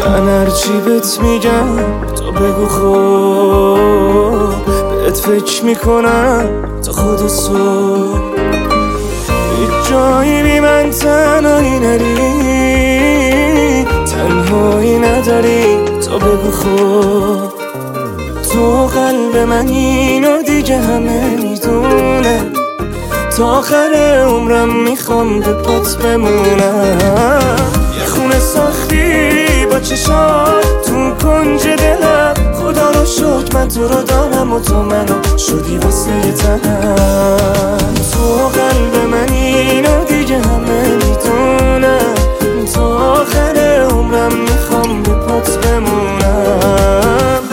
من هرچی بهت میگم تو بگو خب، بهت فکر میکنم تا خود صبح. هیچ جایی بی من تنهایی نری، تنهایی نداری تو بگو خب. تو قلب من اینو دیگه همه میدونه، تا آخر عمرم میخوام به پات بمونم. یه خونه ساختی با چشات تو کنج دلم، خدا رو شکر من تو رو دارم و تو منو شدی واسه تنم. تو قلب من اینو دیگه همه میدونم، تا آخر عمرم میخوام به پات بمونم.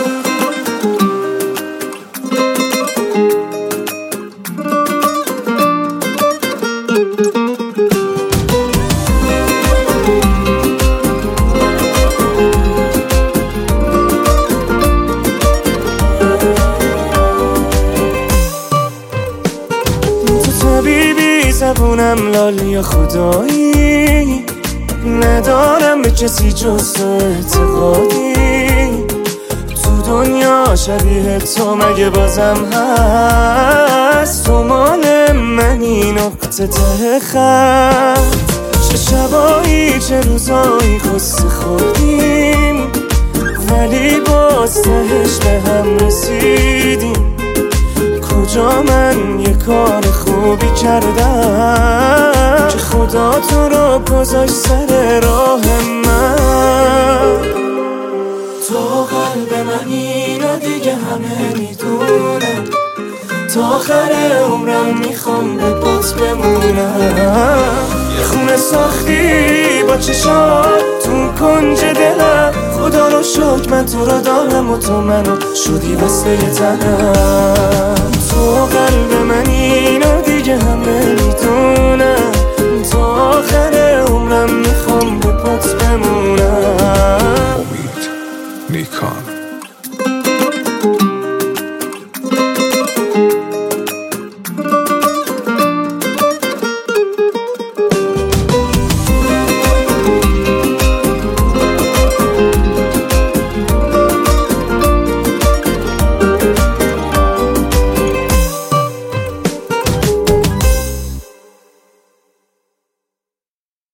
طبیبی زبونم لال یا خدایی، ندارم به کسی جز تو اعتقادی. تو دنیا شبیه تو مگه بازم هست؟ تو مال منی نقطه ته خط. چه شبایی چه روزایی خسته خوردیم، ولی باز تهش به هم رسیدیم. کجا من یه کار خوبی کردم که خدا تو رو گذاشت سر راه من؟ تو قلب من اینو دیگه همه میدونم، تا آخر عمرم میخوام به پات بمونم. یه خونه ساختی با چشات تو کنج دلم، خدا رو شکر من تو رو دارم و تو منو شدی واسه تنم. تو قلب من اینو دیگه همه میدونم، تا آخر عمرم میخوام به پات بمونم. امید نیکان.